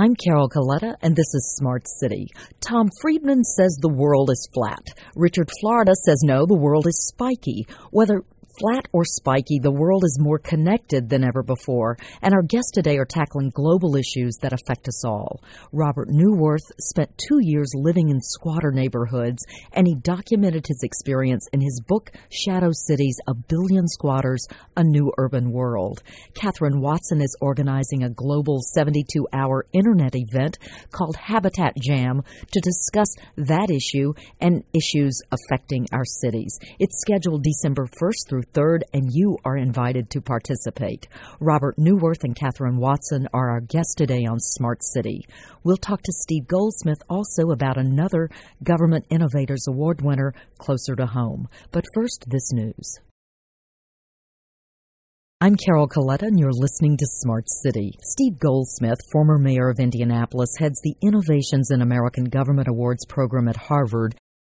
I'm Carol Coletta, and this is Smart City. Tom Friedman says the world is flat. Richard Florida says no, the world is spiky. Whether flat or spiky, the world is more connected than ever before, and our guests today are tackling global issues that affect us all. Robert Neuwirth spent 2 years living in squatter neighborhoods, and he documented his experience in his book, Shadow Cities, A Billion Squatters, A New Urban World. Catherine Watson is organizing a global 72-hour internet event called Habitat Jam to discuss that issue and issues affecting our cities. It's scheduled December 1st through 3rd, and you are invited to participate. Robert Neuwirth and Catherine Watson are our guests today on Smart City. We'll talk to Steve Goldsmith also about another Government Innovators Award winner closer to home. But first, this news. I'm Carol Coletta, and you're listening to Smart City. Steve Goldsmith, former mayor of Indianapolis, heads the Innovations in American Government Awards program at Harvard.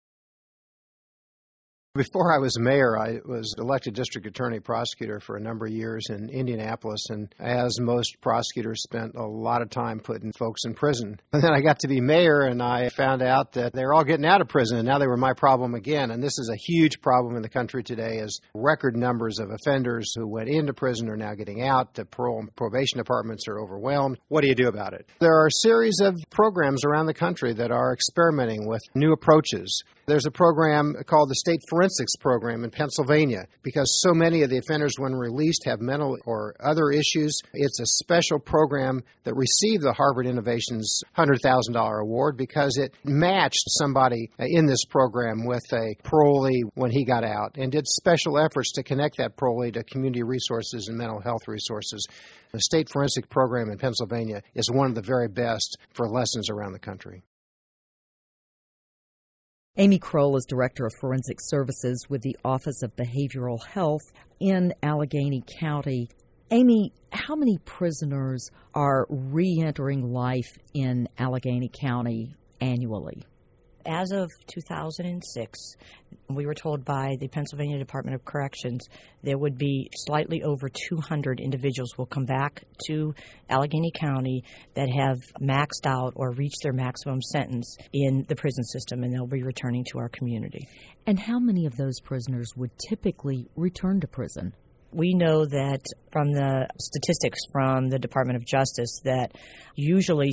Before I was mayor, I was elected district attorney prosecutor for a number of years in Indianapolis, and as most prosecutors, spent a lot of time putting folks in prison. And then I got to be mayor, and I found out that they were all getting out of prison, and now they were my problem again. And this is a huge problem in the country today, as record numbers of offenders who went into prison are now getting out. The parole and probation departments are overwhelmed. What do you do about it? There are a series of programs around the country that are experimenting with new approaches. There's a program called the State Forensics Program in Pennsylvania. Because so many of the offenders, when released, have mental or other issues, it's a special program that received the Harvard Innovations $100,000 award because it matched somebody in this program with a parolee when he got out and did special efforts to connect that parolee to community resources and mental health resources. The State Forensic Program in Pennsylvania is one of the very best for lessons around the country. Amy Kroll is Director of Forensic Services with the Office of Behavioral Health in Allegheny County. Amy, how many prisoners are re-entering life in Allegheny County annually? As of 2006, we were told by the Pennsylvania Department of Corrections there would be slightly over 200 individuals will come back to Allegheny County that have maxed out or reached their maximum sentence in the prison system, and they'll be returning to our community. And how many of those prisoners would typically return to prison? We know that from the statistics from the Department of Justice that usually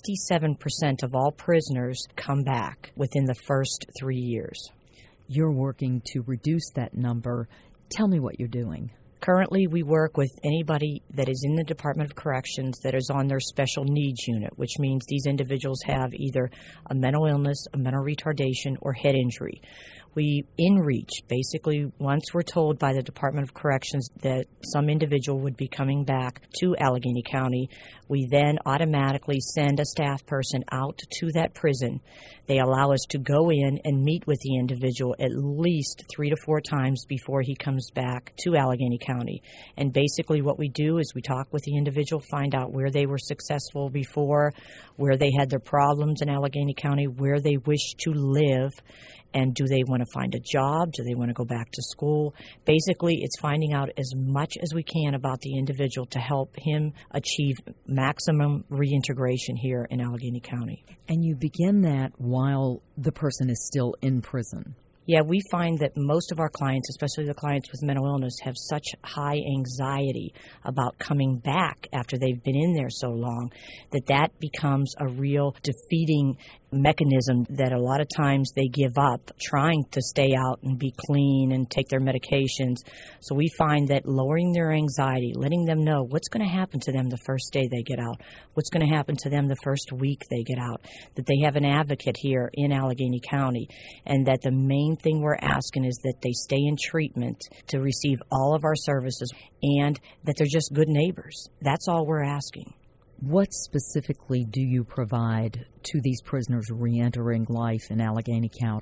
67% of all prisoners come back within the first 3 years. You're working to reduce that number. Tell me what you're doing. Currently, we work with anybody that is in the Department of Corrections that is on their special needs unit, which means these individuals have either a mental illness, a mental retardation, or head injury. We in-reach. Basically, once we're told by the Department of Corrections that some individual would be coming back to Allegheny County, we then automatically send a staff person out to that prison. They allow us to go in and meet with the individual at least 3 to 4 times before he comes back to Allegheny County. And basically what we do is we talk with the individual, find out where they were successful before, where they had their problems in Allegheny County, where they wish to live, and do they want to find a job? Do they want to go back to school? Basically, it's finding out as much as we can about the individual to help him achieve maximum reintegration here in Allegheny County. And you begin that while the person is still in prison. Yeah, we find that most of our clients, especially the clients with mental illness, have such high anxiety about coming back after they've been in there so long that becomes a real defeating mechanism that a lot of times they give up trying to stay out and be clean and take their medications. So we find that lowering their anxiety, letting them know what's going to happen to them the first day they get out, what's going to happen to them the first week they get out, that they have an advocate here in Allegheny County, and that the main thing we're asking is that they stay in treatment to receive all of our services and that they're just good neighbors. That's all we're asking. What specifically do you provide to these prisoners re-entering life in Allegheny County?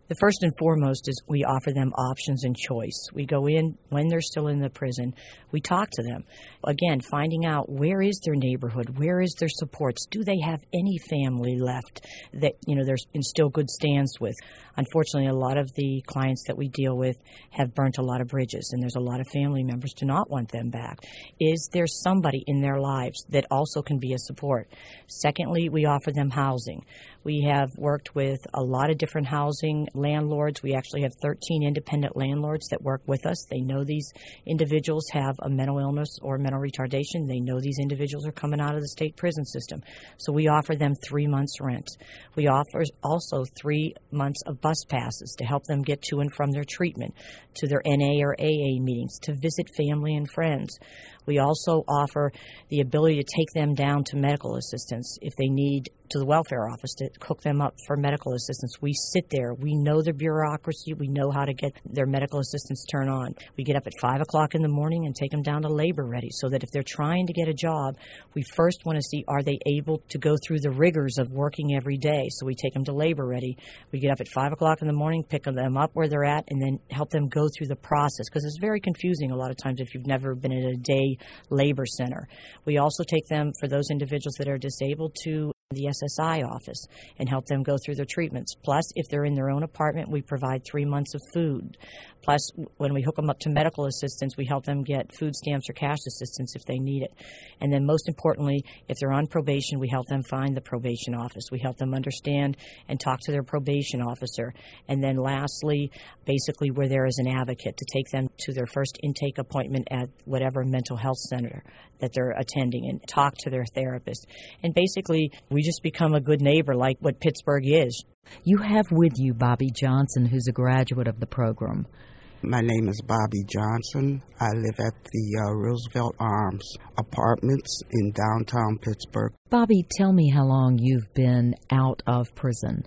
The first and foremost is we offer them options and choice. We go in when they're still in the prison. We talk to them. Again, finding out where is their neighborhood, where is their supports, do they have any family left that they're in still good stands with. Unfortunately, a lot of the clients that we deal with have burnt a lot of bridges, and there's a lot of family members do not want them back. Is there somebody in their lives that also can be a support? Secondly, we offer them housing. We have worked with a lot of different housing landlords. We actually have 13 independent landlords that work with us. They know these individuals have a mental illness or mental retardation. They know these individuals are coming out of the state prison system. So we offer them 3 months rent. We offer also 3 months of bus passes to help them get to and from their treatment, to their NA or AA meetings, to visit family and friends. We also offer the ability to take them down to medical assistance if they need, to the welfare office to hook them up for medical assistance. We sit there. We know the bureaucracy. We know how to get their medical assistance turned on. We get up at 5 o'clock in the morning and take them down to labor ready so that if they're trying to get a job, we first want to see, are they able to go through the rigors of working every day? So we take them to labor ready. We get up at 5 o'clock in the morning, pick them up where they're at, and then help them go through the process, because it's very confusing a lot of times if you've never been at a day labor center. We also take them, for those individuals that are disabled, to the SSI office and help them go through their treatments. Plus, if they're in their own apartment, we provide 3 months of food. Plus, when we hook them up to medical assistance, we help them get food stamps or cash assistance if they need it. And then most importantly, if they're on probation, we help them find the probation office. We help them understand and talk to their probation officer. And then lastly, basically we're there as an advocate to take them to their first intake appointment at whatever mental health center that they're attending and talk to their therapist. And basically, we just become a good neighbor like what Pittsburgh is. You have with you Bobby Johnson, who's a graduate of the program. My name is Bobby Johnson. I live at the Roosevelt Arms Apartments in downtown Pittsburgh. Bobby, tell me how long you've been out of prison.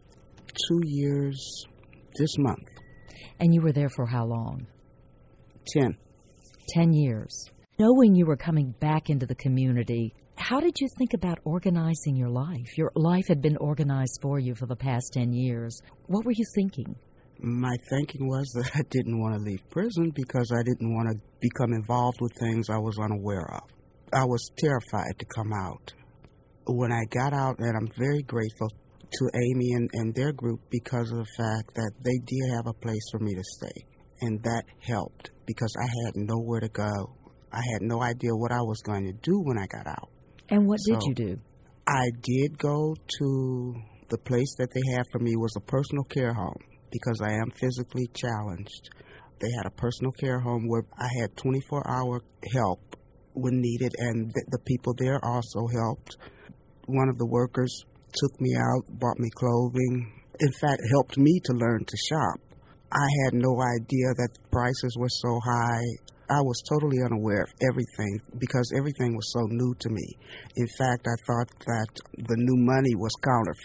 2 years this month. And you were there for how long? 10. 10 years. Knowing you were coming back into the community, how did you think about organizing your life? Your life had been organized for you for the past 10 years. What were you thinking? My thinking was that I didn't want to leave prison because I didn't want to become involved with things I was unaware of. I was terrified to come out. When I got out, and I'm very grateful to Amy and their group because of the fact that they did have a place for me to stay. And that helped because I had nowhere to go. I had no idea what I was going to do when I got out. And what did you do? I did go to the place that they had for me was a personal care home because I am physically challenged. They had a personal care home where I had 24-hour help when needed, and the people there also helped. One of the workers took me out, bought me clothing, in fact, helped me to learn to shop. I had no idea that the prices were so high. I was totally unaware of everything because everything was so new to me. In fact, I thought that the new money was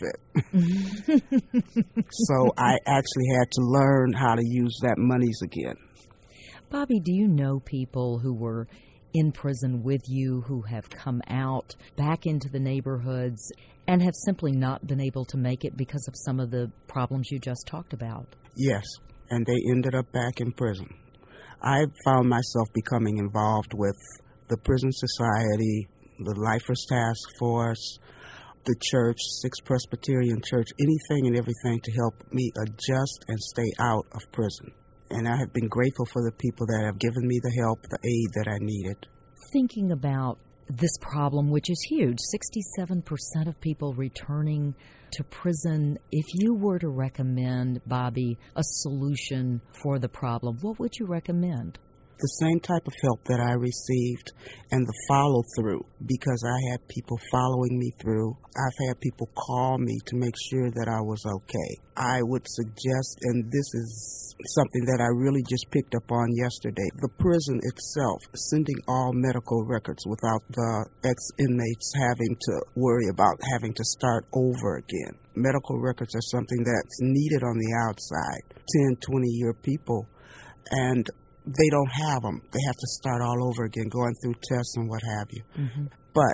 counterfeit. So I actually had to learn how to use that monies again. Bobby, do you know people who were in prison with you who have come out back into the neighborhoods and have simply not been able to make it because of some of the problems you just talked about? Yes, and they ended up back in prison. I found myself becoming involved with the Prison Society, the Lifers Task Force, the church, Sixth Presbyterian Church, anything and everything to help me adjust and stay out of prison. And I have been grateful for the people that have given me the help, the aid that I needed. Thinking about this problem, which is huge, 67% of people returning to prison. If you were to recommend, Bobby, a solution for the problem, what would you recommend? The same type of help that I received and the follow-through, because I had people following me through. I've had people call me to make sure that I was okay. I would suggest, and this is something that I really just picked up on yesterday, the prison itself sending all medical records without the ex-inmates having to worry about having to start over again. Medical records are something that's needed on the outside, 10, 20-year people, and they don't have them. They have to start all over again, going through tests and what have you. Mm-hmm. But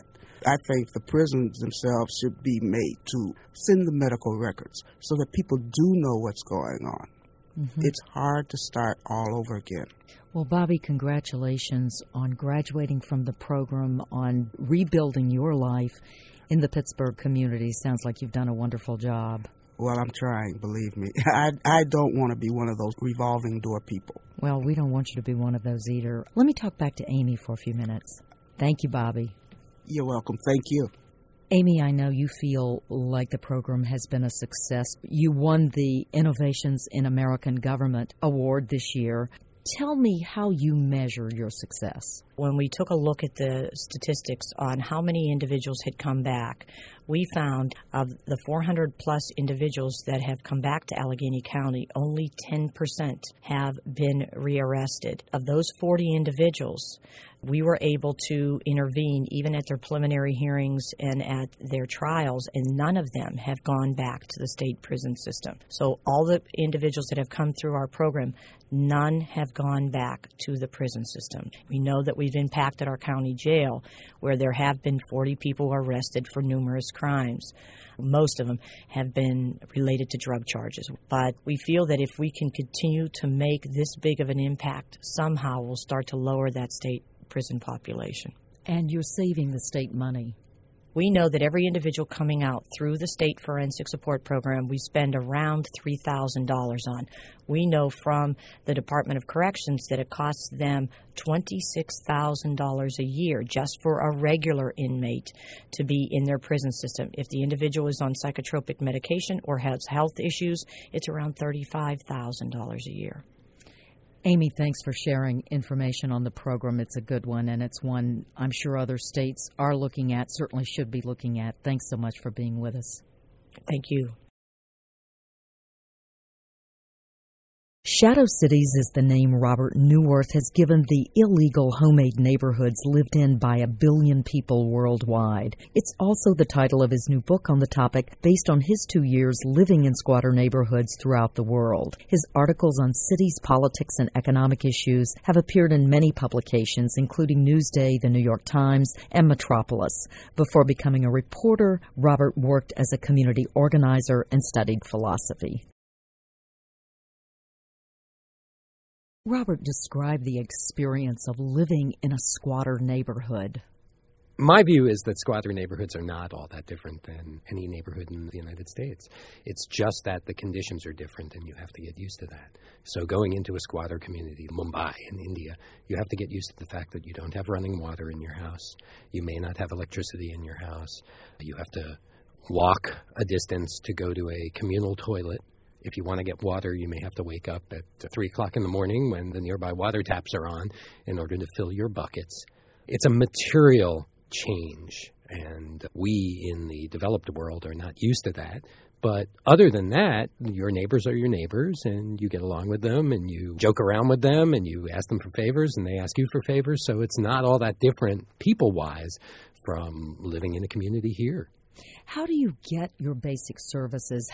I think the prisons themselves should be made to send the medical records so that people do know what's going on. Mm-hmm. It's hard to start all over again. Well, Bobby, congratulations on graduating from the program, on rebuilding your life in the Pittsburgh community. Sounds like you've done a wonderful job. Well, I'm trying, believe me. I don't want to be one of those revolving door people. Well, we don't want you to be one of those either. Let me talk back to Amy for a few minutes. Thank you, Bobby. You're welcome. Thank you. Amy, I know you feel like the program has been a success. You won the Innovations in American Government Award this year. Tell me how you measure your success. When we took a look at the statistics on how many individuals had come back, we found of the 400-plus individuals that have come back to Allegheny County, only 10% have been rearrested. Of those 40 individuals, we were able to intervene even at their preliminary hearings and at their trials, and none of them have gone back to the state prison system. So all the individuals that have come through our program, none have gone back to the prison system. We know that we've impacted our county jail, where there have been 40 people arrested for numerous crimes. Most of them have been related to drug charges. But we feel that if we can continue to make this big of an impact, somehow we'll start to lower that state prison population. And you're saving the state money. We know that every individual coming out through the State Forensic Support Program, we spend around $3,000 on. We know from the Department of Corrections that it costs them $26,000 a year just for a regular inmate to be in their prison system. If the individual is on psychotropic medication or has health issues, it's around $35,000 a year. Amy, thanks for sharing information on the program. It's a good one, and it's one I'm sure other states are looking at, certainly should be looking at. Thanks so much for being with us. Thank you. Shadow Cities is the name Robert Neuwirth has given the illegal homemade neighborhoods lived in by 1 billion people worldwide. It's also the title of his new book on the topic, based on his 2 years living in squatter neighborhoods throughout the world. His articles on cities, politics, and economic issues have appeared in many publications, including Newsday, The New York Times, and Metropolis. Before becoming a reporter, Robert worked as a community organizer and studied philosophy. Robert, describe the experience of living in a squatter neighborhood. My view is that squatter neighborhoods are not all that different than any neighborhood in the United States. It's just that the conditions are different and you have to get used to that. So going into a squatter community, Mumbai in India, you have to get used to the fact that you don't have running water in your house. You may not have electricity in your house. You have to walk a distance to go to a communal toilet. If you want to get water, you may have to wake up at 3 o'clock in the morning when the nearby water taps are on in order to fill your buckets. It's a material change, and we in the developed world are not used to that. But other than that, your neighbors are your neighbors, and you get along with them, and you joke around with them, and you ask them for favors, and they ask you for favors. So it's not all that different people-wise from living in a community here. How do you get your basic services?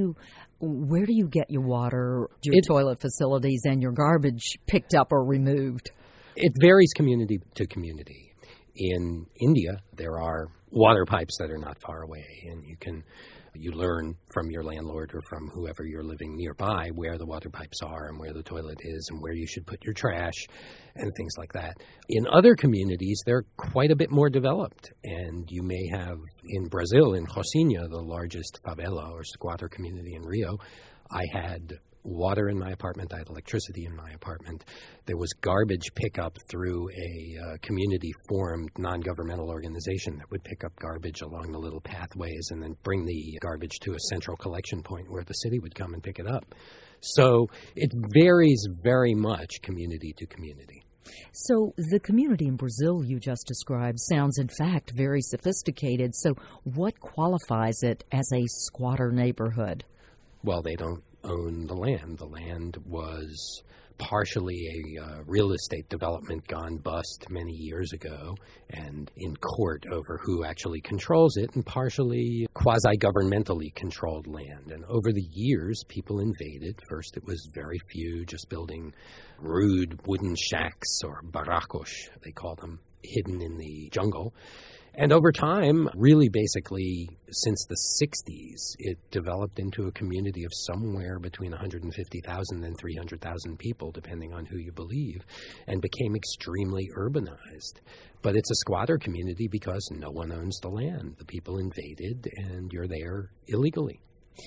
Where do you get your water, your toilet facilities, and your garbage picked up or removed? It varies community to community. In India, there are water pipes that are not far away, and you learn from your landlord or from whoever you're living nearby where the water pipes are and where the toilet is and where you should put your trash and things like that. In other communities, they're quite a bit more developed, and you may have in Brazil, in Rocinha, the largest favela or squatter community in Rio, I had water in my apartment. I had electricity in my apartment. There was garbage pickup through a community-formed non-governmental organization that would pick up garbage along the little pathways and then bring the garbage to a central collection point where the city would come and pick it up. So it varies very much community to community. So the community in Brazil you just described sounds, in fact, very sophisticated. So what qualifies it as a squatter neighborhood? Well, they don't own the land. The land was partially a real estate development gone bust many years ago and in court over who actually controls it, and partially quasi-governmentally controlled land. And over the years, people invaded. First, it was very few, just building rude wooden shacks, or barracos, they call them, hidden in the jungle. And over time, really basically since the 60s, it developed into a community of somewhere between 150,000 and 300,000 people, depending on who you believe, and became extremely urbanized. But it's a squatter community because no one owns the land. The people invaded, and you're there illegally.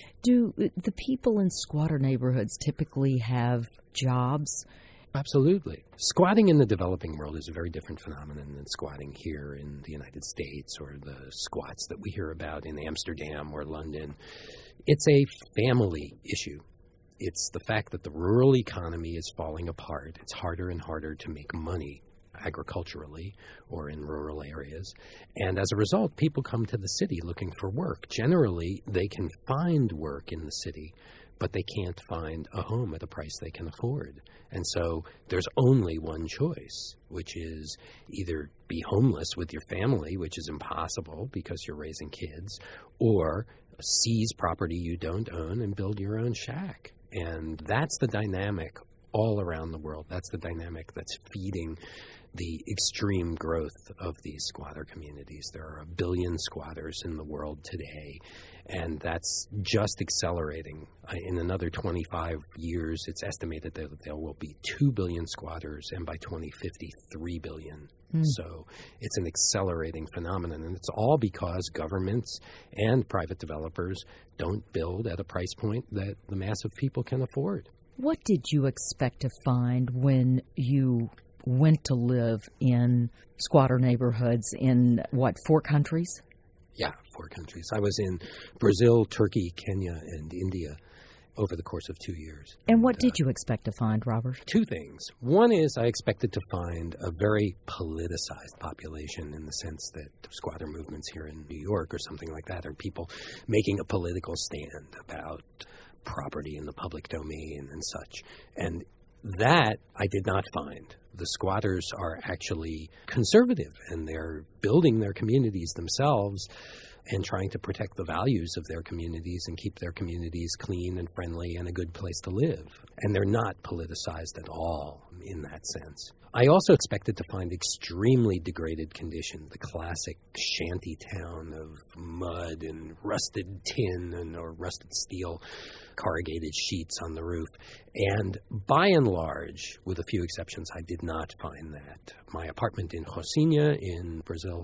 Do the people in squatter neighborhoods typically have jobs? Absolutely. Squatting in the developing world is a very different phenomenon than squatting here in the United States or the squats that we hear about in Amsterdam or London. It's a family issue. It's the fact that the rural economy is falling apart. It's harder and harder to make money agriculturally or in rural areas. And as a result, people come to the city looking for work. Generally, they can find work in the city, but they can't find a home at a price they can afford. And so there's only one choice, which is either be homeless with your family, which is impossible because you're raising kids, or seize property you don't own and build your own shack. And that's the dynamic all around the world. That's the dynamic that's feeding the extreme growth of these squatter communities. There are 1 billion squatters in the world today, and that's just accelerating. In another 25 years, it's estimated that there will be 2 billion squatters, and by 2050, 3 billion. So it's an accelerating phenomenon, and it's all because governments and private developers don't build at a price point that the mass of people can afford. What did you expect to find when you went to live in squatter neighborhoods in, 4 countries? Yeah, 4 countries. I was in Brazil, Turkey, Kenya, and India over the course of 2 years. And what did you expect to find, Robert? 2 things. One is I expected to find a very politicized population in the sense that squatter movements here in New York or something like that are people making a political stand about property in the public domain and such. And that I did not find. The squatters are actually conservative, and they're building their communities themselves and trying to protect the values of their communities and keep their communities clean and friendly and a good place to live. And they're not politicized at all in that sense. I also expected to find extremely degraded condition, the classic shanty town of mud and rusted tin or rusted steel, corrugated sheets on the roof. And by and large, with a few exceptions, I did not find that. My apartment in Rocinha in Brazil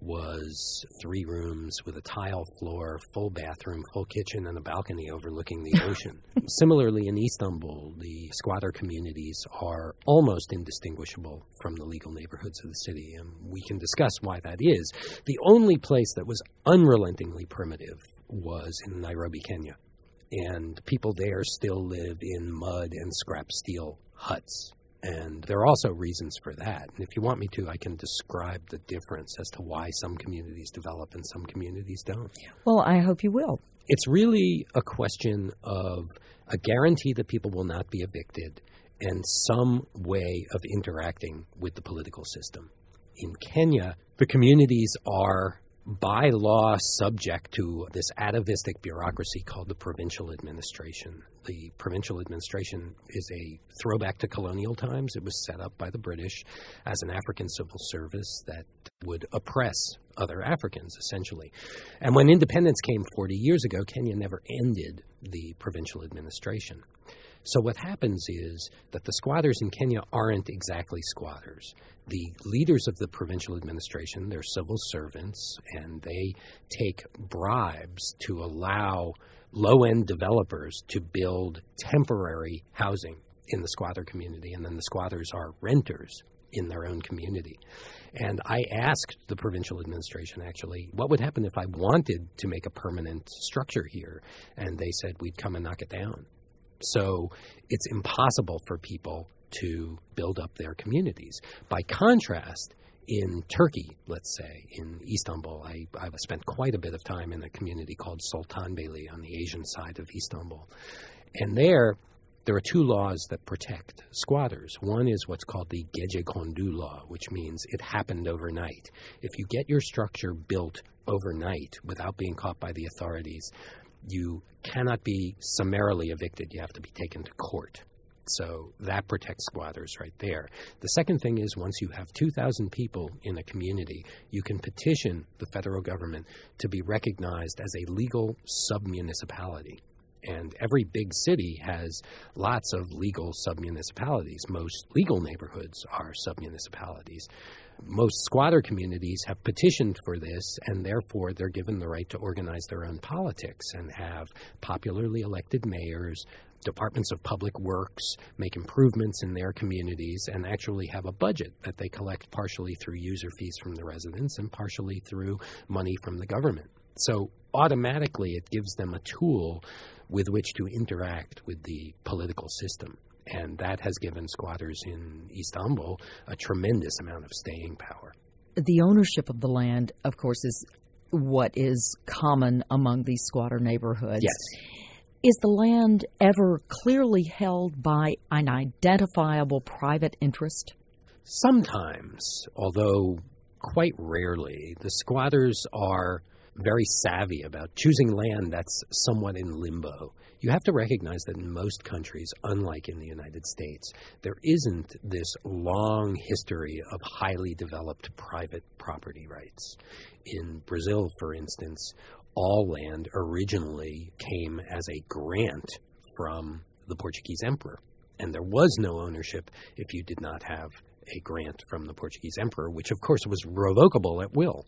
was 3 rooms with a tile floor, full bathroom, full kitchen, and a balcony overlooking the ocean. Similarly, in Istanbul, the squatter communities are almost indistinguishable from the legal neighborhoods of the city, and we can discuss why that is. The only place that was unrelentingly primitive was in Nairobi, Kenya, and people there still live in mud and scrap steel huts. And there are also reasons for that. And if you want me to, I can describe the difference as to why some communities develop and some communities don't. Well, I hope you will. It's really a question of a guarantee that people will not be evicted and some way of interacting with the political system. In Kenya, the communities are by law subject to this atavistic bureaucracy called the provincial administration. The provincial administration is a throwback to colonial times. It was set up by the British as an African civil service that would oppress other Africans, essentially. And when independence came 40 years ago, Kenya never ended the provincial administration. So what happens is that the squatters in Kenya aren't exactly squatters. The leaders of the provincial administration, they're civil servants, and they take bribes to allow low-end developers to build temporary housing in the squatter community, and then the squatters are renters in their own community. And I asked the provincial administration, actually, what would happen if I wanted to make a permanent structure here? And they said, we'd come and knock it down. So it's impossible for people to build up their communities. By contrast, in Turkey, let's say, in Istanbul, I've spent quite a bit of time in a community called Sultanbeyli on the Asian side of Istanbul. And there are 2 laws that protect squatters. One is what's called the Gecekondu law, which means it happened overnight. If you get your structure built overnight without being caught by the authorities, you cannot be summarily evicted. You have to be taken to court. So that protects squatters right there. The second thing is once you have 2,000 people in a community, you can petition the federal government to be recognized as a legal sub-municipality. And every big city has lots of legal sub-municipalities. Most legal neighborhoods are sub-municipalities. Most squatter communities have petitioned for this, and therefore they're given the right to organize their own politics and have popularly elected mayors, departments of public works, make improvements in their communities, and actually have a budget that they collect partially through user fees from the residents and partially through money from the government. So automatically it gives them a tool with which to interact with the political system. And that has given squatters in Istanbul a tremendous amount of staying power. The ownership of the land, of course, is what is common among these squatter neighborhoods. Yes. Is the land ever clearly held by an identifiable private interest? Sometimes, although quite rarely, the squatters are very savvy about choosing land that's somewhat in limbo. You have to recognize that in most countries, unlike in the United States, there isn't this long history of highly developed private property rights. In Brazil, for instance, all land originally came as a grant from the Portuguese emperor, and there was no ownership if you did not have a grant from the Portuguese emperor, which of course was revocable at will.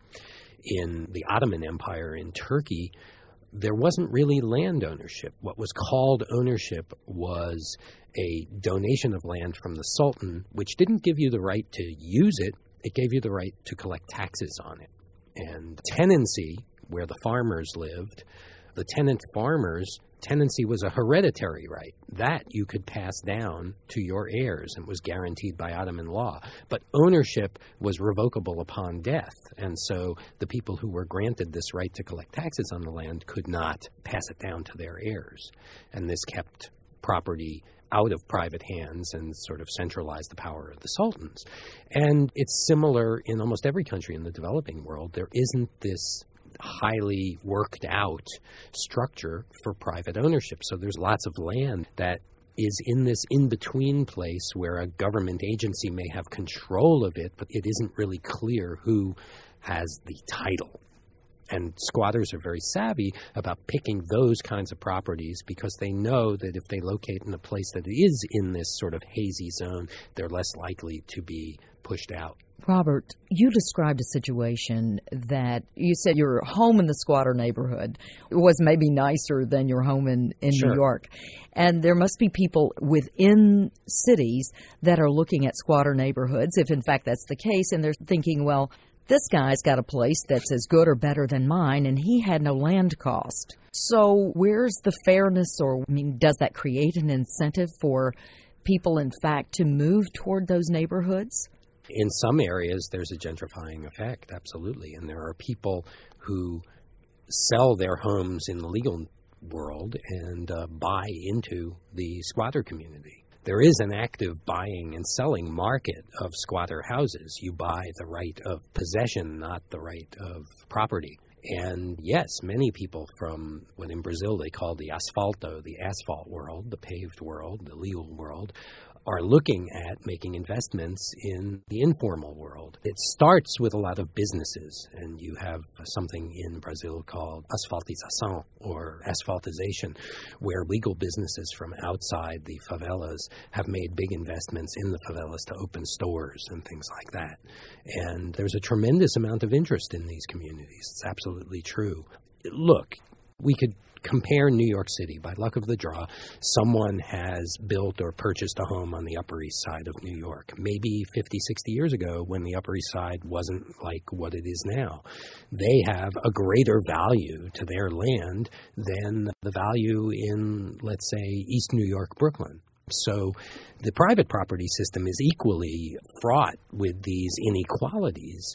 In the Ottoman Empire in Turkey, there wasn't really land ownership. What was called ownership was a donation of land from the Sultan, which didn't give you the right to use it. It gave you the right to collect taxes on it. And tenancy, where the farmers lived, the tenant farmers, tenancy was a hereditary right. That you could pass down to your heirs and was guaranteed by Ottoman law. But ownership was revocable upon death. And so the people who were granted this right to collect taxes on the land could not pass it down to their heirs. And this kept property out of private hands and sort of centralized the power of the sultans. And it's similar in almost every country in the developing world. There isn't this highly worked out structure for private ownership. So there's lots of land that is in this in-between place where a government agency may have control of it, but it isn't really clear who has the title. And squatters are very savvy about picking those kinds of properties because they know that if they locate in a place that is in this sort of hazy zone, they're less likely to be pushed out. Robert, you described a situation that you said your home in the squatter neighborhood was maybe nicer than your home in Sure. New York. And there must be people within cities that are looking at squatter neighborhoods, if in fact that's the case, and they're thinking, well, this guy's got a place that's as good or better than mine, and he had no land cost. So where's the fairness, or does that create an incentive for people, in fact, to move toward those neighborhoods? In some areas, there's a gentrifying effect, absolutely. And there are people who sell their homes in the legal world and buy into the squatter community. There is an active buying and selling market of squatter houses. You buy the right of possession, not the right of property. And yes, many people from what in Brazil they call the asfalto, the asphalt world, the paved world, the legal world, are looking at making investments in the informal world. It starts with a lot of businesses, and you have something in Brazil called asfaltização, or asphaltization, where legal businesses from outside the favelas have made big investments in the favelas to open stores and things like that. And there's a tremendous amount of interest in these communities. It's absolutely true. Look, we could compare New York City. By luck of the draw, someone has built or purchased a home on the Upper East Side of New York, maybe 50, 60 years ago when the Upper East Side wasn't like what it is now. They have a greater value to their land than the value in, let's say, East New York, Brooklyn. So the private property system is equally fraught with these inequalities.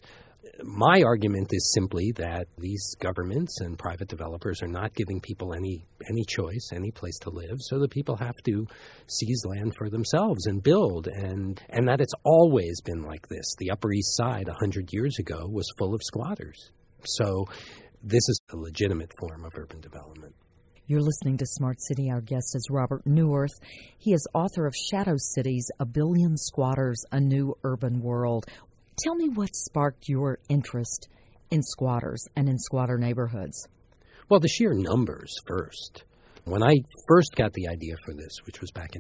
My argument is simply that these governments and private developers are not giving people any choice, any place to live, so the people have to seize land for themselves and build, and that it's always been like this. The Upper East Side 100 years ago was full of squatters. So this is a legitimate form of urban development. You're listening to Smart City. Our guest is Robert Neuwirth. He is author of Shadow Cities, A Billion Squatters, A New Urban World. Tell me what sparked your interest in squatters and in squatter neighborhoods. Well, the sheer numbers first. When I first got the idea for this, which was back in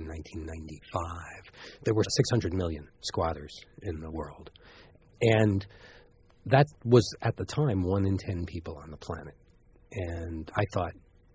1995, there were 600 million squatters in the world. And that was, at the time, 1 in 10 people on the planet. And I thought,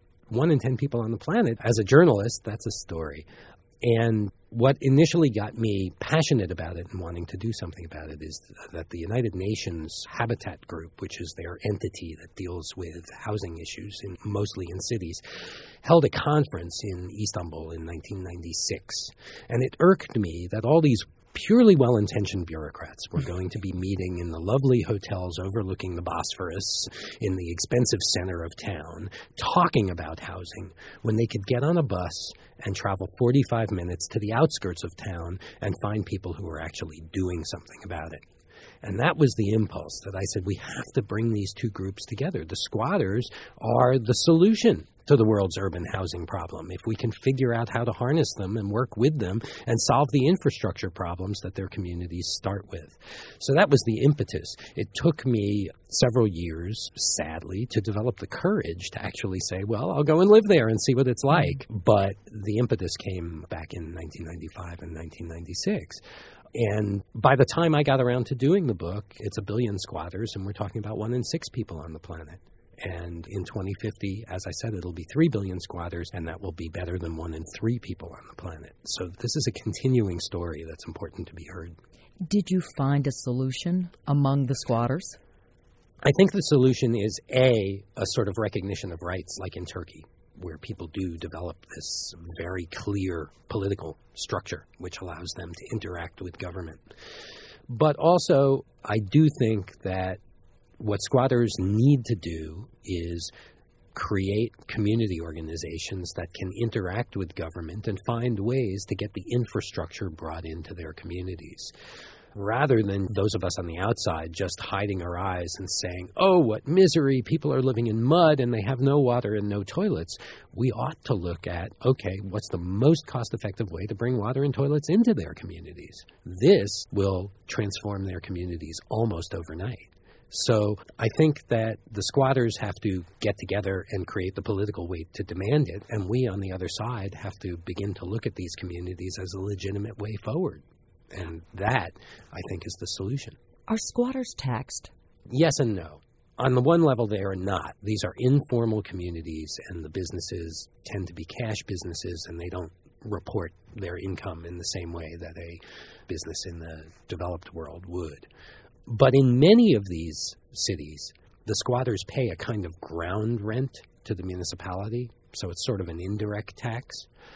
1 in 10 people on the planet, as a journalist, that's a story. And what initially got me passionate about it and wanting to do something about it is that the United Nations Habitat Group, which is their entity that deals with housing issues mostly in cities, held a conference in Istanbul in 1996. And it irked me that all these purely well-intentioned bureaucrats were going to be meeting in the lovely hotels overlooking the Bosphorus in the expensive center of town, talking about housing, when they could get on a bus and travel 45 minutes to the outskirts of town and find people who were actually doing something about it. And that was the impulse that I said, we have to bring these two groups together. The squatters are the solution to the world's urban housing problem. If we can figure out how to harness them and work with them and solve the infrastructure problems that their communities start with. So that was the impetus. It took me several years, sadly, to develop the courage to actually say, well, I'll go and live there and see what it's like. But the impetus came back in 1995 and 1996. And by the time I got around to doing the book, it's 1 billion squatters, and we're talking about 1 in 6 people on the planet. And in 2050, as I said, it'll be 3 billion squatters, and that will be better than 1 in 3 people on the planet. So this is a continuing story that's important to be heard. Did you find a solution among the squatters? I think the solution is, a sort of recognition of rights, like in Turkey, where people do develop this very clear political structure which allows them to interact with government. But also, I do think that what squatters need to do is create community organizations that can interact with government and find ways to get the infrastructure brought into their communities, rather than those of us on the outside just hiding our eyes and saying, oh, what misery, people are living in mud and they have no water and no toilets. We ought to look at, okay, what's the most cost-effective way to bring water and toilets into their communities? This will transform their communities almost overnight. So I think that the squatters have to get together and create the political weight to demand it, and we on the other side have to begin to look at these communities as a legitimate way forward. And that, I think, is the solution. Are squatters taxed? Yes and no. On the one level, they are not. These are informal communities, and the businesses tend to be cash businesses, and they don't report their income in the same way that a business in the developed world would. But in many of these cities, the squatters pay a kind of ground rent to the municipality, so it's sort of an indirect tax.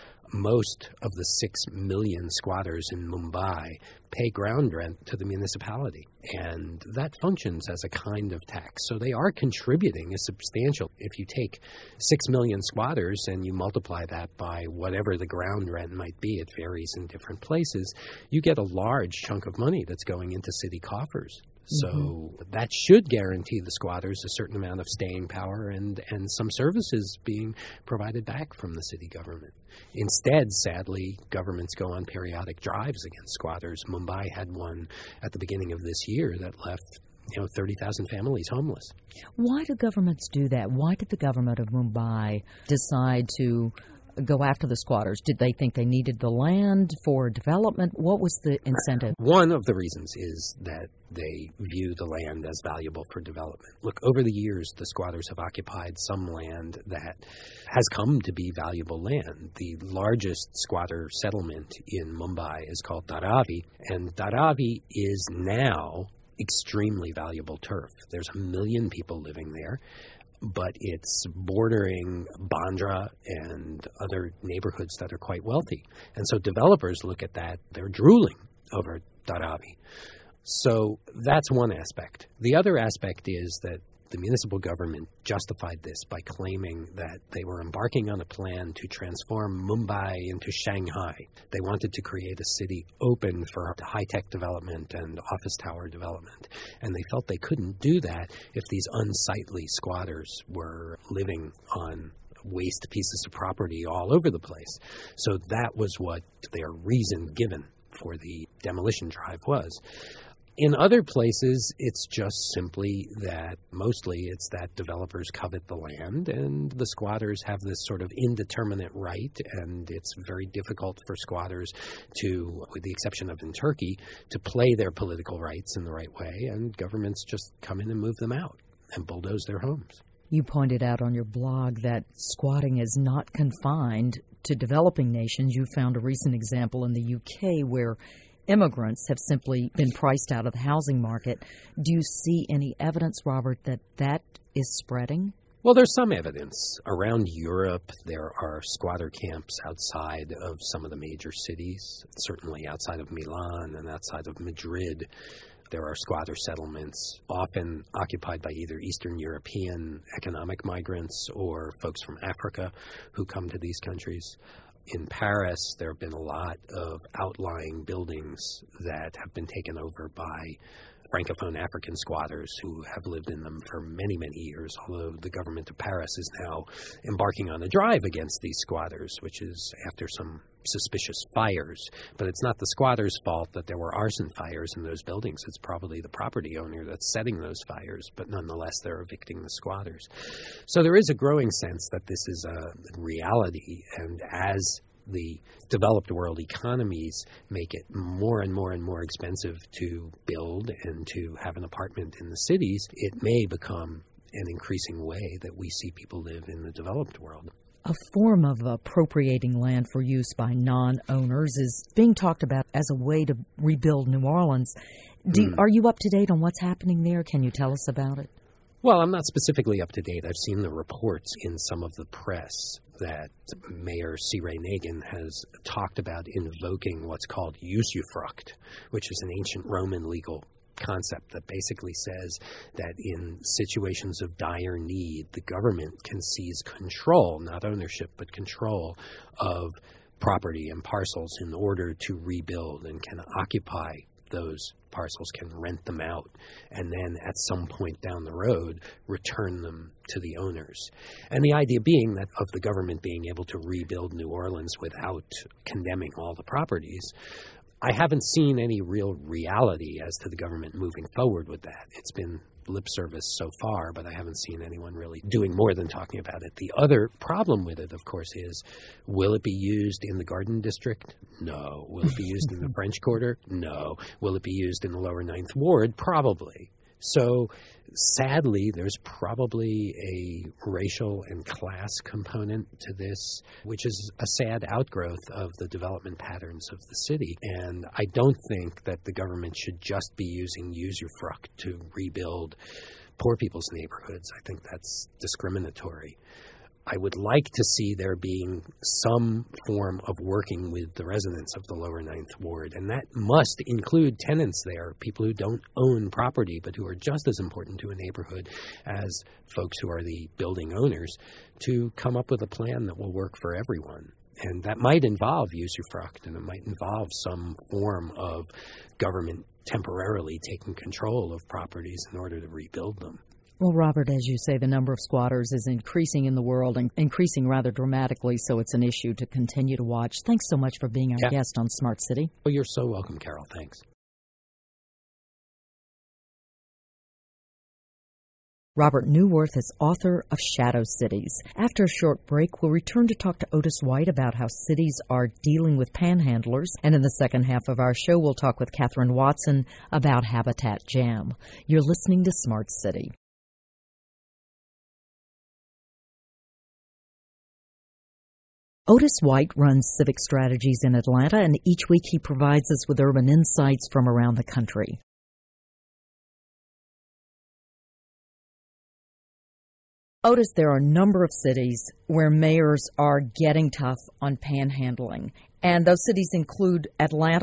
Most of the 6 million squatters in Mumbai pay ground rent to the municipality, and that functions as a kind of tax. So they are contributing a substantial. If you take 6 million squatters and you multiply that by whatever the ground rent might be, it varies in different places, you get a large chunk of money that's going into city coffers. So that should guarantee the squatters a certain amount of staying power and some services being provided back from the city government. Instead, sadly, governments go on periodic drives against squatters. Mumbai had one at the beginning of this year that left 30,000 families homeless. Why do governments do that? Why did the government of Mumbai decide to go after the squatters? Did they think they needed the land for development? What was the incentive? One of the reasons is that they view the land as valuable for development. Look, over the years, the squatters have occupied some land that has come to be valuable land. The largest squatter settlement in Mumbai is called Dharavi, and Dharavi is now extremely valuable turf. There's 1 million people living there, but it's bordering Bandra and other neighborhoods that are quite wealthy. And so developers look at that, they're drooling over Dharavi. So that's one aspect. The other aspect is that the municipal government justified this by claiming that they were embarking on a plan to transform Mumbai into Shanghai. They wanted to create a city open for high-tech development and office tower development. And they felt they couldn't do that if these unsightly squatters were living on waste pieces of property all over the place. So that was what their reason given for the demolition drive was. In other places, it's just simply that mostly it's that developers covet the land and the squatters have this sort of indeterminate right, and it's very difficult for squatters to, with the exception of in Turkey, to play their political rights in the right way, and governments just come in and move them out and bulldoze their homes. You pointed out on your blog that squatting is not confined to developing nations. You found a recent example in the UK where immigrants have simply been priced out of the housing market. Do you see any evidence, Robert, that that is spreading? Well, there's some evidence. Around Europe, there are squatter camps outside of some of the major cities, certainly outside of Milan and outside of Madrid. There are squatter settlements, often occupied by either Eastern European economic migrants or folks from Africa who come to these countries. In Paris, there have been a lot of outlying buildings that have been taken over by Francophone African squatters who have lived in them for many, many years, although the government of Paris is now embarking on a drive against these squatters, which is after some suspicious fires. But it's not the squatters' fault that there were arson fires in those buildings. It's probably the property owner that's setting those fires, but nonetheless they're evicting the squatters. So there is a growing sense that this is a reality, and as the developed world economies make it more and more and more expensive to build and to have an apartment in the cities, it may become an increasing way that we see people live in the developed world. A form of appropriating land for use by non-owners is being talked about as a way to rebuild New Orleans. Are you up to date on what's happening there? Can you tell us about it? Well, I'm not specifically up to date. I've seen the reports in some of the press that Mayor C. Ray Nagin has talked about invoking what's called usufruct, which is an ancient Roman legal concept that basically says that in situations of dire need, the government can seize control, not ownership, but control of property and parcels in order to rebuild, and can occupy those parcels, can rent them out, and then at some point down the road return them to the owners. And the idea being that of the government being able to rebuild New Orleans without condemning all the properties. I haven't seen any real reality as to the government moving forward with that. It's been lip service so far, but I haven't seen anyone really doing more than talking about it. The other problem with it, of course, is will it be used in the Garden District? No. Will it be used in the French Quarter? No. Will it be used in the Lower Ninth Ward? Probably. So sadly, there's probably a racial and class component to this, which is a sad outgrowth of the development patterns of the city. And I don't think that the government should just be using usufruct to rebuild poor people's neighborhoods. I think that's discriminatory. I would like to see there being some form of working with the residents of the Lower Ninth Ward, and that must include tenants there, people who don't own property but who are just as important to a neighborhood as folks who are the building owners, to come up with a plan that will work for everyone. And that might involve usufruct, and it might involve some form of government temporarily taking control of properties in order to rebuild them. Well, Robert, as you say, the number of squatters is increasing in the world and increasing rather dramatically, so it's an issue to continue to watch. Thanks so much for being our guest on Smart City. Well, you're so welcome, Carol. Thanks. Robert Neuwirth is author of Shadow Cities. After a short break, we'll return to talk to Otis White about how cities are dealing with panhandlers. And in the second half of our show, we'll talk with Catherine Watson about Habitat Jam. You're listening to Smart City. Otis White runs Civic Strategies in Atlanta, and each week he provides us with urban insights from around the country. Otis, there are a number of cities where mayors are getting tough on panhandling, and those cities include Atlanta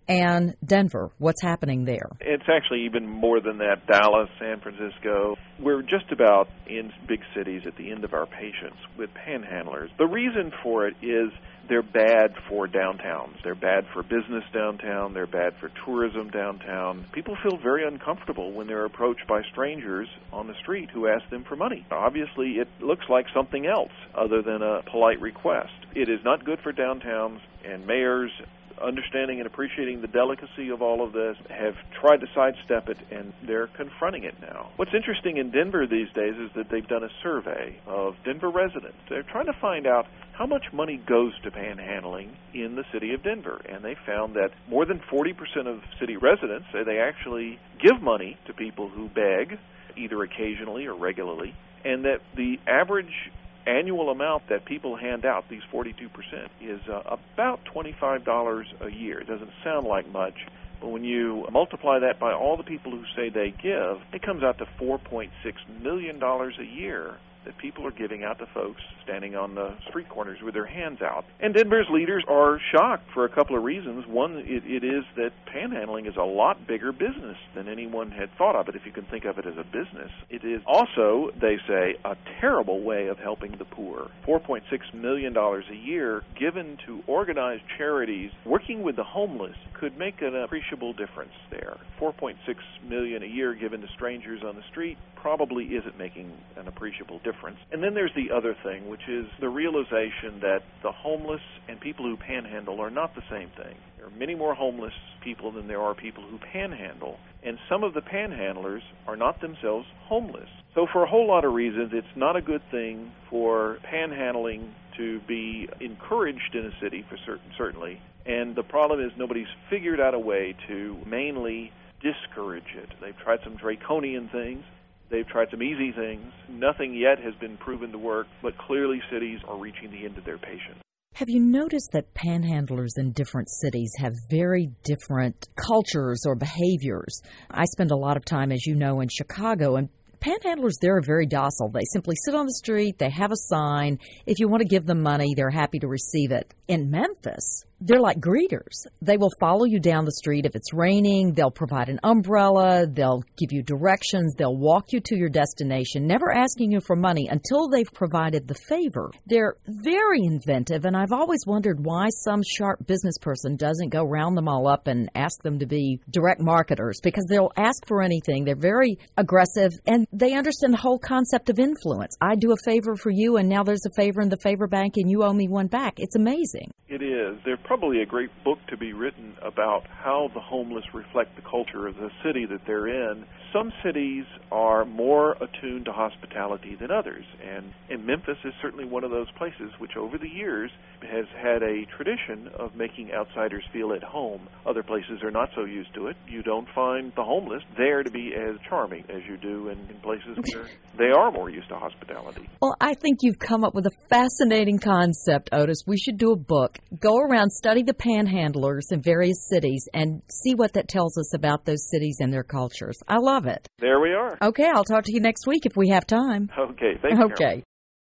And Denver, what's happening there? It's actually even more than that. Dallas, San Francisco. We're just about in big cities at the end of our patience with panhandlers. The reason for it is they're bad for downtowns. They're bad for business downtown. They're bad for tourism downtown. People feel very uncomfortable when they're approached by strangers on the street who ask them for money. Obviously, it looks like something else other than a polite request. It is not good for downtowns, and mayors, understanding and appreciating the delicacy of all of this, have tried to sidestep it, and they're confronting it now. What's interesting in Denver these days is that they've done a survey of Denver residents. They're trying to find out how much money goes to panhandling in the city of Denver, and they found that more than 40% of city residents say they actually give money to people who beg, either occasionally or regularly, and that the average annual amount that people hand out, these 42%, is about $25 a year. It doesn't sound like much, but when you multiply that by all the people who say they give, it comes out to $4.6 million a year that people are giving out to folks standing on the street corners with their hands out. And Denver's leaders are shocked for a couple of reasons. One, it is that panhandling is a lot bigger business than anyone had thought of it, if you can think of it as a business. It is also, they say, a terrible way of helping the poor. $4.6 million a year given to organized charities working with the homeless could make an appreciable difference there. $4.6 million a year given to strangers on the street probably isn't making an appreciable difference. And then there's the other thing, which is the realization that the homeless and people who panhandle are not the same thing. There are many more homeless people than there are people who panhandle, and some of the panhandlers are not themselves homeless. So for a whole lot of reasons, it's not a good thing for panhandling to be encouraged in a city, for certainly. And the problem is nobody's figured out a way to mainly discourage it. They've tried some draconian things. They've tried some easy things. Nothing yet has been proven to work, but clearly cities are reaching the end of their patience. Have you noticed that panhandlers in different cities have very different cultures or behaviors? I spend a lot of time, as you know, in Chicago, and panhandlers there are very docile. They simply sit on the street, they have a sign. If you want to give them money, they're happy to receive it. In Memphis, they're like greeters. They will follow you down the street. If it's raining, they'll provide an umbrella, they'll give you directions, they'll walk you to your destination, never asking you for money until they've provided the favor. They're very inventive, and I've always wondered why some sharp business person doesn't go round them all up and ask them to be direct marketers, because they'll ask for anything. They're very aggressive, and they understand the whole concept of influence. I do a favor for you, and now there's a favor in the favor bank, and you owe me one back. It's amazing. It is. There's probably a great book to be written about how the homeless reflect the culture of the city that they're in. Some cities are more attuned to hospitality than others, and Memphis is certainly one of those places which over the years has had a tradition of making outsiders feel at home. Other places are not so used to it. You don't find the homeless there to be as charming as you do in places where they are more used to hospitality. Well, I think you've come up with a fascinating concept, Otis. We should do a book. Go around, study the panhandlers in various cities, and see what that tells us about those cities and their cultures. I love it. There we are. Okay, I'll talk to you next week if we have time. Okay, thank you. Okay.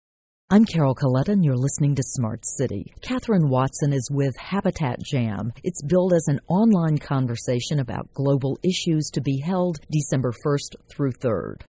I'm Carol Coletta, and you're listening to Smart City. Catherine Watson is with Habitat Jam. It's billed as an online conversation about global issues to be held December 1st through 3rd.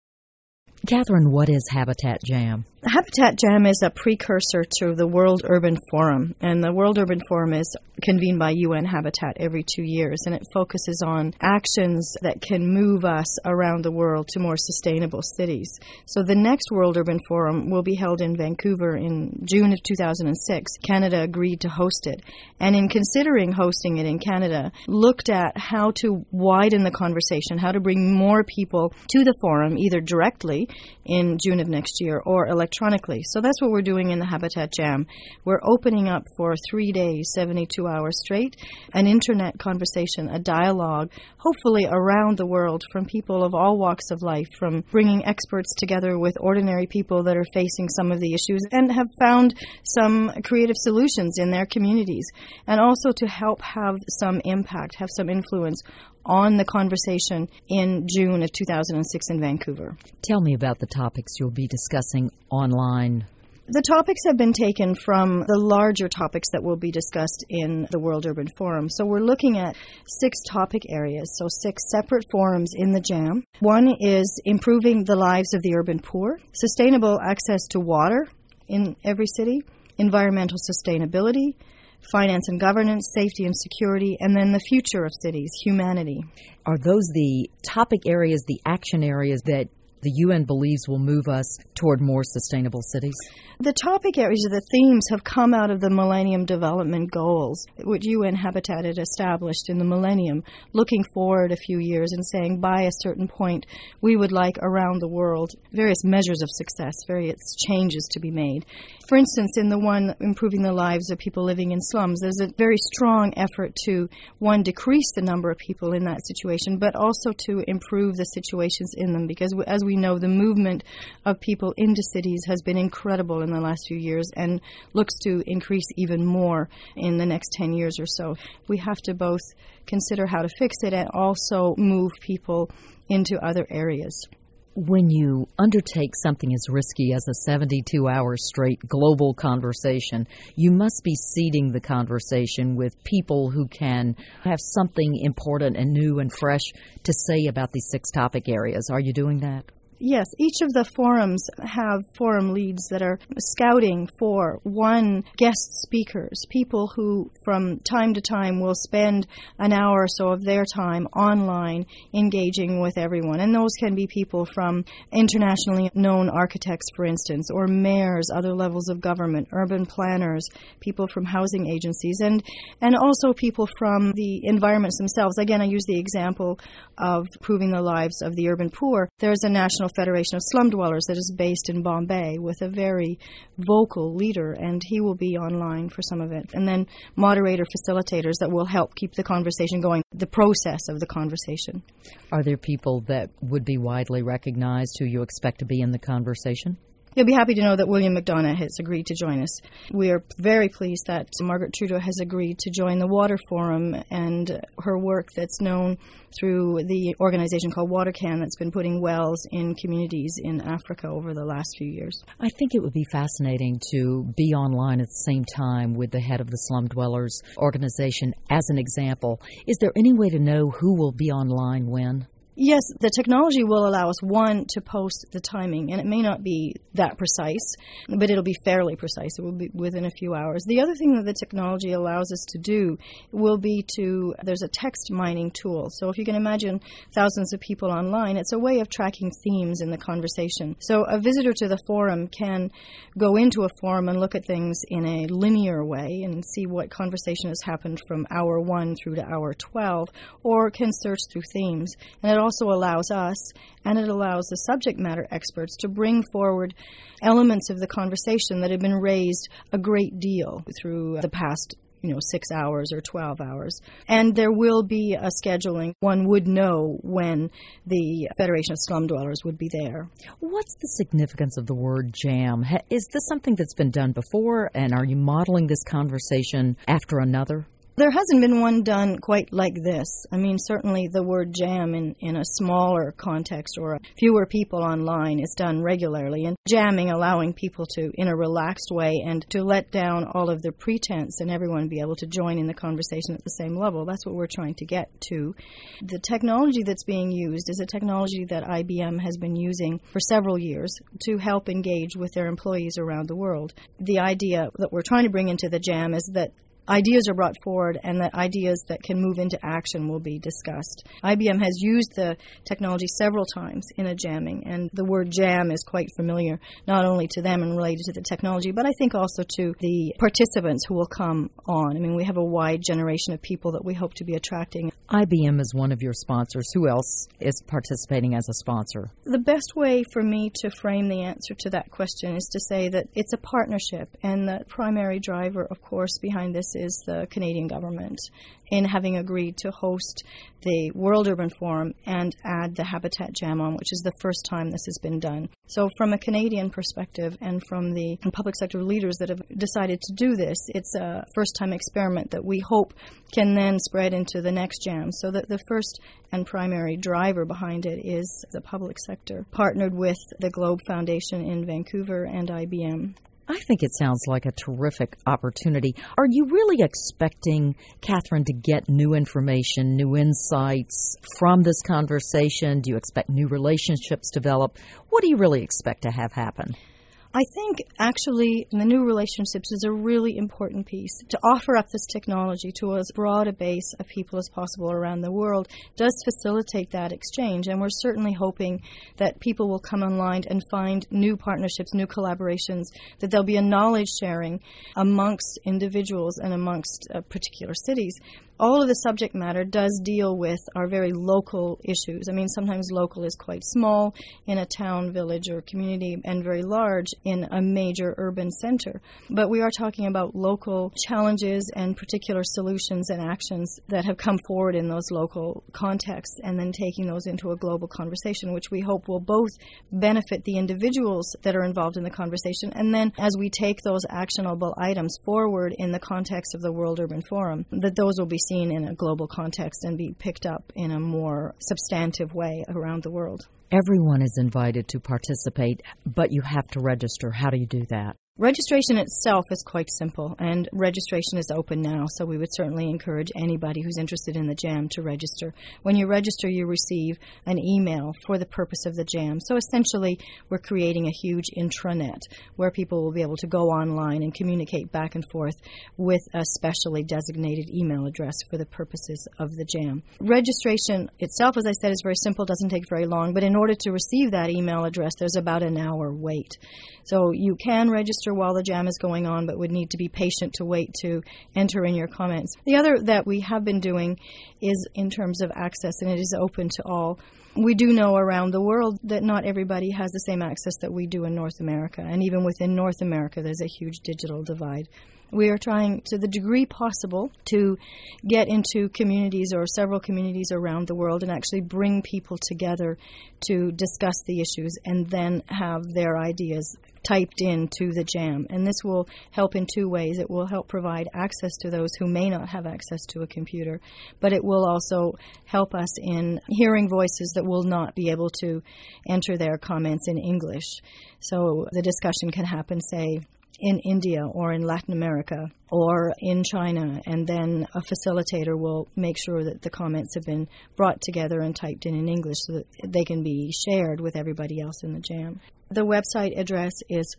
Catherine, what is Habitat Jam? Habitat Jam is a precursor to the World Urban Forum, and the World Urban Forum is convened by UN Habitat every 2 years, and it focuses on actions that can move us around the world to more sustainable cities. So the next World Urban Forum will be held in Vancouver in June of 2006. Canada agreed to host it, and in considering hosting it in Canada, looked at how to widen the conversation, how to bring more people to the forum, either directly in June of next year or electronically. So that's what we're doing in the Habitat Jam. We're opening up for 3 days, 72 hours straight, an internet conversation, a dialogue, hopefully around the world from people of all walks of life, from bringing experts together with ordinary people that are facing some of the issues and have found some creative solutions in their communities, and also to help have some impact, have some influence on the conversation in June of 2006 in Vancouver. Tell me about the topics you'll be discussing online. The topics have been taken from the larger topics that will be discussed in the World Urban Forum. So we're looking at 6 topic areas, so 6 separate forums in the JAM. One is improving the lives of the urban poor, sustainable access to water in every city, environmental sustainability, finance and governance, safety and security, and then the future of cities, humanity. Are those the topic areas, the action areas that the UN believes will move us toward more sustainable cities? The topic areas or the themes have come out of the Millennium Development Goals, which UN Habitat had established in the millennium, looking forward a few years and saying by a certain point we would like around the world various measures of success, various changes to be made. For instance, in the one improving the lives of people living in slums, there's a very strong effort to, one, decrease the number of people in that situation, but also to improve the situations in them, because as we know, the movement of people into cities has been incredible in the last few years and looks to increase even more in the next 10 years or so. We have to both consider how to fix it and also move people into other areas. When you undertake something as risky as a 72-hour straight global conversation, you must be seeding the conversation with people who can have something important and new and fresh to say about these 6 topic areas. Are you doing that? Yes, each of the forums have forum leads that are scouting for, one, guest speakers, people who from time to time will spend an hour or so of their time online engaging with everyone. And those can be people from internationally known architects, for instance, or mayors, other levels of government, urban planners, people from housing agencies, and also people from the environments themselves. Again, I use the example of improving the lives of the urban poor. There's a National Federation of Slum Dwellers that is based in Bombay with a very vocal leader, and he will be online for some of it. And then moderator facilitators that will help keep the conversation going, the process of the conversation. Are there people that would be widely recognized who you expect to be in the conversation? You'll be happy to know that William McDonough has agreed to join us. We are very pleased that Margaret Trudeau has agreed to join the Water Forum and her work that's known through the organization called WaterCan that's been putting wells in communities in Africa over the last few years. I think it would be fascinating to be online at the same time with the head of the Slum Dwellers organization as an example. Is there any way to know who will be online when? Yes, the technology will allow us, one, to post the timing, and it may not be that precise, but it'll be fairly precise. It will be within a few hours. The other thing that the technology allows us to do will be there's a text mining tool. So if you can imagine thousands of people online, it's a way of tracking themes in the conversation. So a visitor to the forum can go into a forum and look at things in a linear way and see what conversation has happened from hour 1 through to hour 12, or can search through themes. And it also allows us, and it allows the subject matter experts to bring forward elements of the conversation that have been raised a great deal through the past 6 hours or 12 hours. And there will be a scheduling. One would know when the Federation of Slum Dwellers would be there. What's the significance of the word jam? Is this something that's been done before, and are you modeling this conversation after another? There hasn't been one done quite like this. I mean, certainly the word jam in a smaller context or fewer people online is done regularly. And jamming, allowing people to, in a relaxed way, and to let down all of the pretense and everyone be able to join in the conversation at the same level. That's what we're trying to get to. The technology that's being used is a technology that IBM has been using for several years to help engage with their employees around the world. The idea that we're trying to bring into the jam is that ideas are brought forward and that ideas that can move into action will be discussed. IBM has used the technology several times in a jamming, and the word jam is quite familiar, not only to them and related to the technology, but I think also to the participants who will come on. I mean, we have a wide generation of people that we hope to be attracting. IBM is one of your sponsors. Who else is participating as a sponsor? The best way for me to frame the answer to that question is to say that it's a partnership, and the primary driver, of course, behind this is the Canadian government in having agreed to host the World Urban Forum and add the Habitat Jam on, which is the first time this has been done. So from a Canadian perspective and from the public sector leaders that have decided to do this, it's a first-time experiment that we hope can then spread into the next jam. So that the first and primary driver behind it is the public sector, partnered with the Globe Foundation in Vancouver and IBM. I think it sounds like a terrific opportunity. Are you really expecting, Catherine, to get new information, new insights from this conversation? Do you expect new relationships to develop? What do you really expect to have happen? I think actually the new relationships is a really important piece. To offer up this technology to as broad a base of people as possible around the world does facilitate that exchange, and we're certainly hoping that people will come online and find new partnerships, new collaborations, that there'll be a knowledge sharing amongst individuals and amongst particular cities. All of the subject matter does deal with our very local issues. I mean, sometimes local is quite small in a town, village, or community, and very large in a major urban center. But we are talking about local challenges and particular solutions and actions that have come forward in those local contexts, and then taking those into a global conversation, which we hope will both benefit the individuals that are involved in the conversation, and then as we take those actionable items forward in the context of the World Urban Forum, that those will be seen in a global context and be picked up in a more substantive way around the world. Everyone is invited to participate, but you have to register. How do you do that? Registration itself is quite simple, and registration is open now, so we would certainly encourage anybody who's interested in the Jam to register. When you register, you receive an email for the purpose of the Jam. So essentially, we're creating a huge intranet where people will be able to go online and communicate back and forth with a specially designated email address for the purposes of the Jam. Registration itself, as I said, is very simple, doesn't take very long, but in order to receive that email address, there's about an hour wait. So you can register while the Jam is going on, but would need to be patient to wait to enter in your comments. The other that we have been doing is in terms of access, and it is open to all. We do know around the world that not everybody has the same access that we do in North America, and even within North America there's a huge digital divide. We are trying, to the degree possible, to get into communities or several communities around the world and actually bring people together to discuss the issues and then have their ideas typed into the Jam. And this will help in two ways. It will help provide access to those who may not have access to a computer, but it will also help us in hearing voices that will not be able to enter their comments in English. So the discussion can happen, say, in India or in Latin America or in China, and then a facilitator will make sure that the comments have been brought together and typed in English so that they can be shared with everybody else in the Jam. The website address is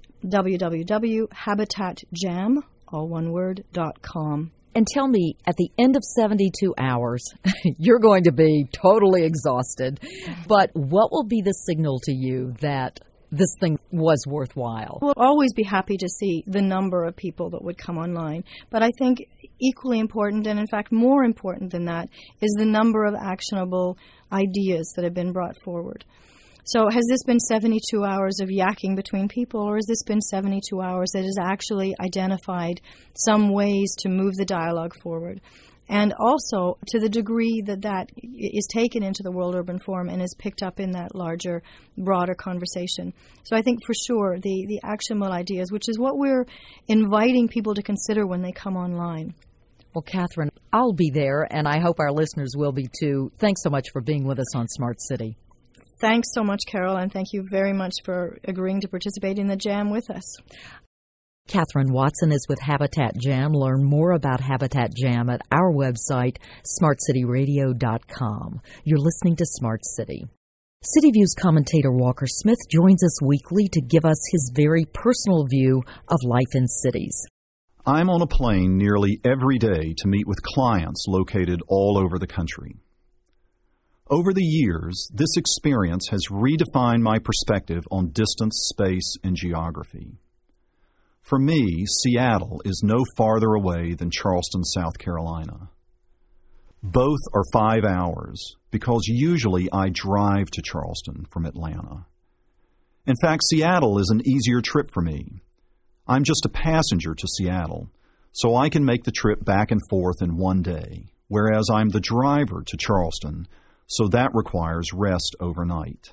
www.habitatjam, all one word, .com. And tell me, at the end of 72 hours, you're going to be totally exhausted, but what will be the signal to you that this thing was worthwhile? We'll always be happy to see the number of people that would come online. But I think equally important, and in fact more important than that, is the number of actionable ideas that have been brought forward. So has this been 72 hours of yakking between people, or has this been 72 hours that has actually identified some ways to move the dialogue forward? And also, to the degree that that is taken into the World Urban Forum and is picked up in that larger, broader conversation. So I think for sure the actionable ideas, which is what we're inviting people to consider when they come online. Well, Catherine, I'll be there, and I hope our listeners will be too. Thanks so much for being with us on Smart City. Thanks so much, Carol, and thank you very much for agreeing to participate in the Jam with us. Catherine Watson is with Habitat Jam. Learn more about Habitat Jam at our website, smartcityradio.com. You're listening to Smart City. CityView's commentator Walker Smith joins us weekly to give us his very personal view of life in cities. I'm on a plane nearly every day to meet with clients located all over the country. Over the years, this experience has redefined my perspective on distance, space, and geography. For me, Seattle is no farther away than Charleston, South Carolina. Both are 5 hours because usually I drive to Charleston from Atlanta. In fact, Seattle is an easier trip for me. I'm just a passenger to Seattle, so I can make the trip back and forth in one day, whereas I'm the driver to Charleston, so that requires rest overnight.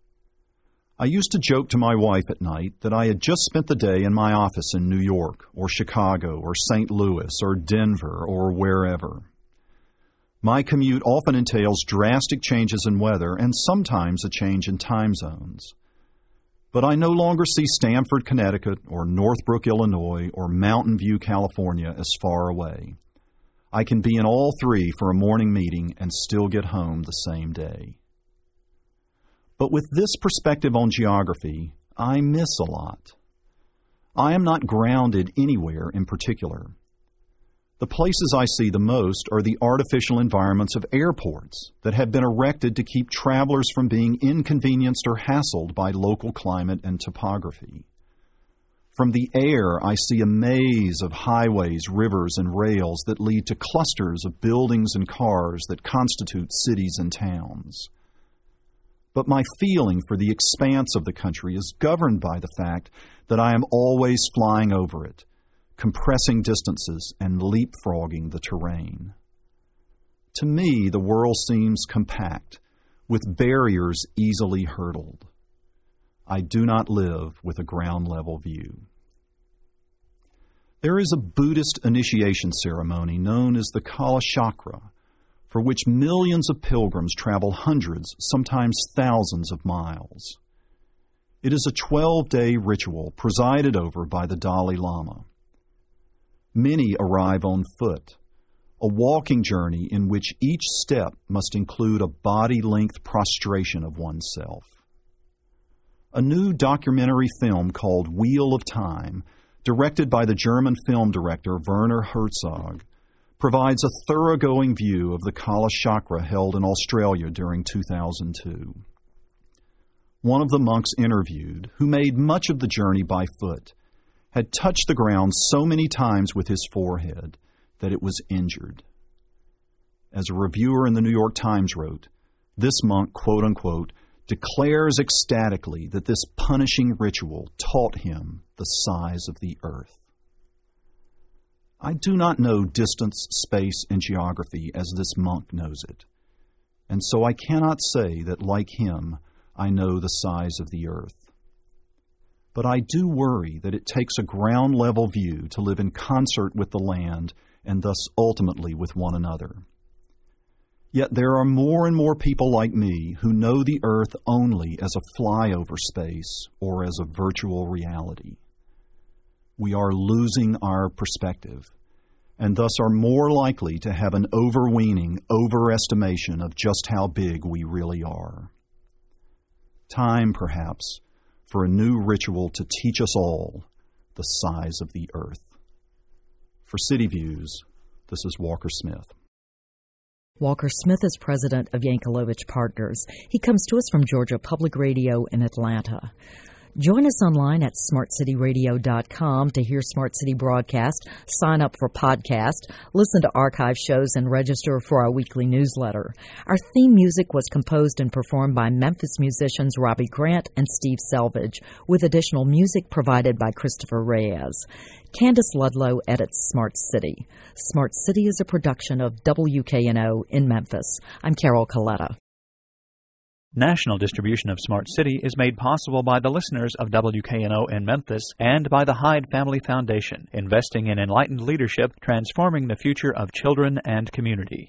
I used to joke to my wife at night that I had just spent the day in my office in New York or Chicago or St. Louis or Denver or wherever. My commute often entails drastic changes in weather and sometimes a change in time zones. But I no longer see Stamford, Connecticut, or Northbrook, Illinois, or Mountain View, California as far away. I can be in all three for a morning meeting and still get home the same day. But with this perspective on geography, I miss a lot. I am not grounded anywhere in particular. The places I see the most are the artificial environments of airports that have been erected to keep travelers from being inconvenienced or hassled by local climate and topography. From the air, I see a maze of highways, rivers, and rails that lead to clusters of buildings and cars that constitute cities and towns. But my feeling for the expanse of the country is governed by the fact that I am always flying over it, compressing distances and leapfrogging the terrain. To me, the world seems compact, with barriers easily hurdled. I do not live with a ground-level view. There is a Buddhist initiation ceremony known as the Kalachakra, for which millions of pilgrims travel hundreds, sometimes thousands of miles. It is a 12-day ritual presided over by the Dalai Lama. Many arrive on foot, a walking journey in which each step must include a body-length prostration of oneself. A new documentary film called Wheel of Time, directed by the German film director Werner Herzog, provides a thoroughgoing view of the Kalachakra held in Australia during 2002. One of the monks interviewed, who made much of the journey by foot, had touched the ground so many times with his forehead that it was injured. As a reviewer in the New York Times wrote, this monk, quote-unquote, declares ecstatically that this punishing ritual taught him the size of the earth. I do not know distance, space, and geography as this monk knows it, and so I cannot say that, like him, I know the size of the earth. But I do worry that it takes a ground-level view to live in concert with the land and thus ultimately with one another. Yet there are more and more people like me who know the earth only as a flyover space or as a virtual reality. We are losing our perspective, and thus are more likely to have an overweening overestimation of just how big we really are. Time, perhaps, for a new ritual to teach us all the size of the earth. For City Views, this is Walker Smith. Walker Smith is president of Yankelovich Partners. He comes to us from Georgia Public Radio in Atlanta. Join us online at smartcityradio.com to hear Smart City broadcast, sign up for podcast, listen to archive shows, and register for our weekly newsletter. Our theme music was composed and performed by Memphis musicians Robbie Grant and Steve Selvage, with additional music provided by Christopher Reyes. Candace Ludlow edits Smart City. Smart City is a production of WKNO in Memphis. I'm Carol Coletta. National distribution of Smart City is made possible by the listeners of WKNO in Memphis and by the Hyde Family Foundation, investing in enlightened leadership, transforming the future of children and community.